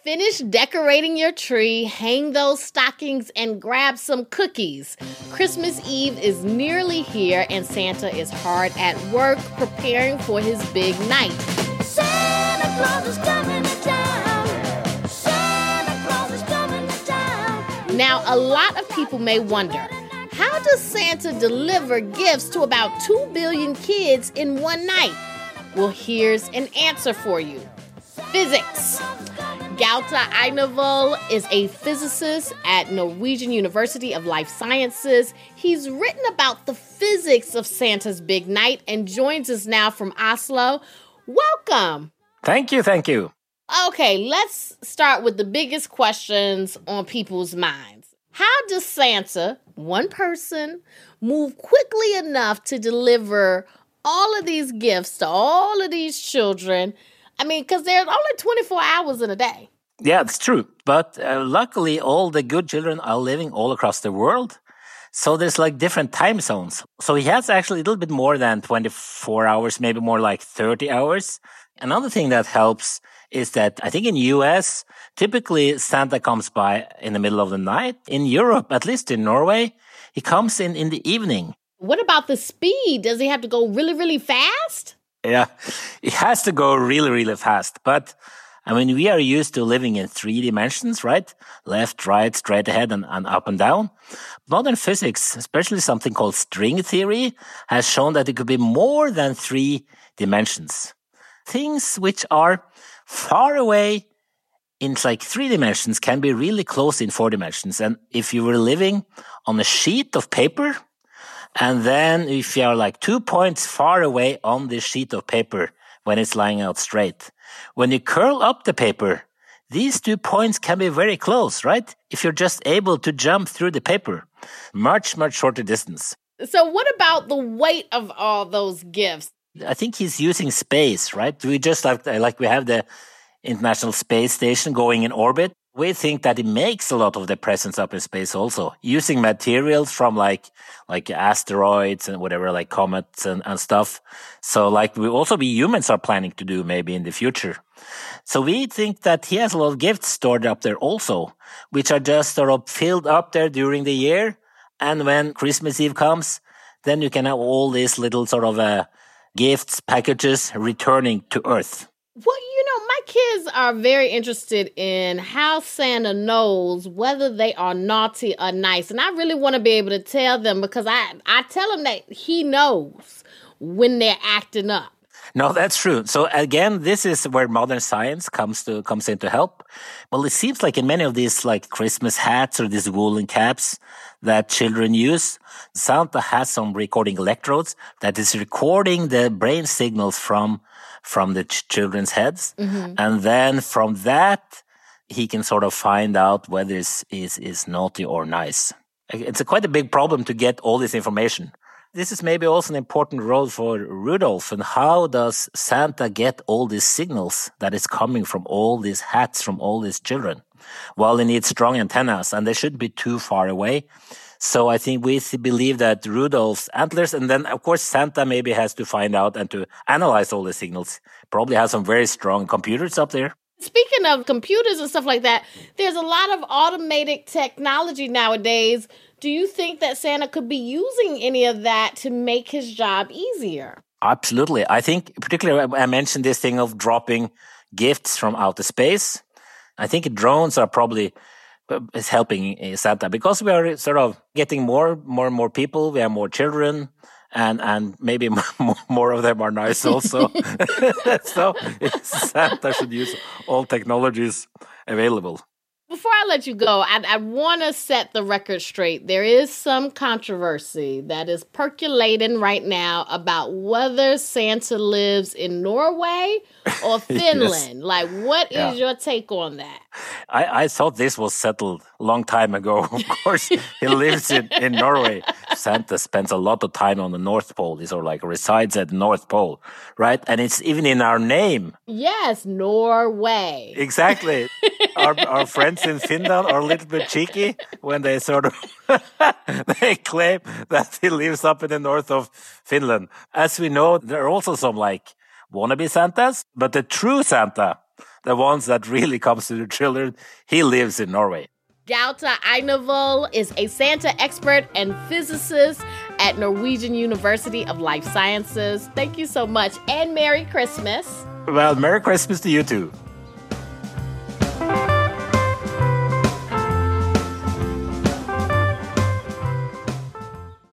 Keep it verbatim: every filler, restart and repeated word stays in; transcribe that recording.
Finish decorating your tree, hang those stockings, and grab some cookies. Christmas Eve is nearly here, and Santa is hard at work preparing for his big night. Santa Claus is coming to town. Santa Claus is coming to town. Now, a lot of people may wonder, how does Santa deliver gifts to about two billion kids in one night? Well, here's an answer for you. Physics. Gaute Einevø is a physicist at Norwegian University of Life Sciences. He's written about the physics of Santa's big night and joins us now from Oslo. Welcome. Thank you, thank you. Okay, let's start with the biggest questions on people's minds. How does Santa, one person, move quickly enough to deliver all of these gifts to all of these children? I mean, because there's only twenty-four hours in a day. Yeah, it's true. But uh, luckily, all the good children are living all across the world. So there's like different time zones. So he has actually a little bit more than twenty-four hours, maybe more like thirty hours. Another thing that helps is that I think in U S, typically Santa comes by in the middle of the night. In Europe, at least in Norway, he comes in in the evening. What about the speed? Does he have to go really, really fast? Yeah, it has to go really, really fast. But, I mean, we are used to living in three dimensions, right? Left, right, straight ahead, and, and up and down. Modern physics, especially something called string theory, has shown that it could be more than three dimensions. Things which are far away in like three dimensions can be really close in four dimensions. And if you were living on a sheet of paper, and then if you are like two points far away on this sheet of paper when it's lying out straight, when you curl up the paper, these two points can be very close, right? If you're just able to jump through the paper, much, much shorter distance. So what about the weight of all those gifts? I think he's using space, right? We just like, like we have the International Space Station going in orbit. We think that it makes a lot of the presence up in space also, using materials from like like asteroids and whatever, like comets and, and stuff. So like we also we humans are planning to do maybe in the future. So we think that he has a lot of gifts stored up there also, which are just sort of filled up there during the year. And when Christmas Eve comes, then you can have all these little sort of uh, gifts, packages returning to Earth. Well, you know, my kids are very interested in how Santa knows whether they are naughty or nice. And I really want to be able to tell them because I, I tell them that he knows when they're acting up. No, that's true. So again, this is where modern science comes to comes in to help. Well, it seems like in many of these like Christmas hats or these woolen caps that children use, Santa has some recording electrodes that is recording the brain signals from from the ch- children's heads. Mm-hmm. And then from that, he can sort of find out whether it's is, is naughty or nice. It's a quite a big problem to get all this information. This is maybe also an important role for Rudolph. And how does Santa get all these signals that is coming from all these hats from all these children? Well, they need strong antennas, and they shouldn't be too far away. So I think we believe that Rudolph's antlers, and then, of course, Santa maybe has to find out and to analyze all the signals. Probably has some very strong computers up there. Speaking of computers and stuff like that, there's a lot of automated technology nowadays. Do you think that Santa could be using any of that to make his job easier? Absolutely. I think particularly I mentioned this thing of dropping gifts from outer space. I think drones are probably is helping Santa because we are sort of getting more, more and more people. We have more children, and and maybe more, more of them are nice also. So Santa should use all technologies available. Before I let you go, I, I want to set the record straight. There is some controversy that is percolating right now about whether Santa lives in Norway or Finland. Yes. Like, what yeah. is your take on that? I, I thought this was settled a long time ago. Of course, he lives in, in Norway. Santa spends a lot of time on the North Pole. He sort of like resides at the North Pole, right? And it's even in our name. Yes, Norway. Exactly. our, our friends in Finland are a little bit cheeky when they sort of they claim that he lives up in the north of Finland. As we know, there are also some like wannabe Santas, but the true Santa the ones that really comes to the children, he lives in Norway. Gaute Einavoll is a Santa expert and physicist at Norwegian University of Life Sciences. Thank you so much, and Merry Christmas. Well, Merry Christmas to you too.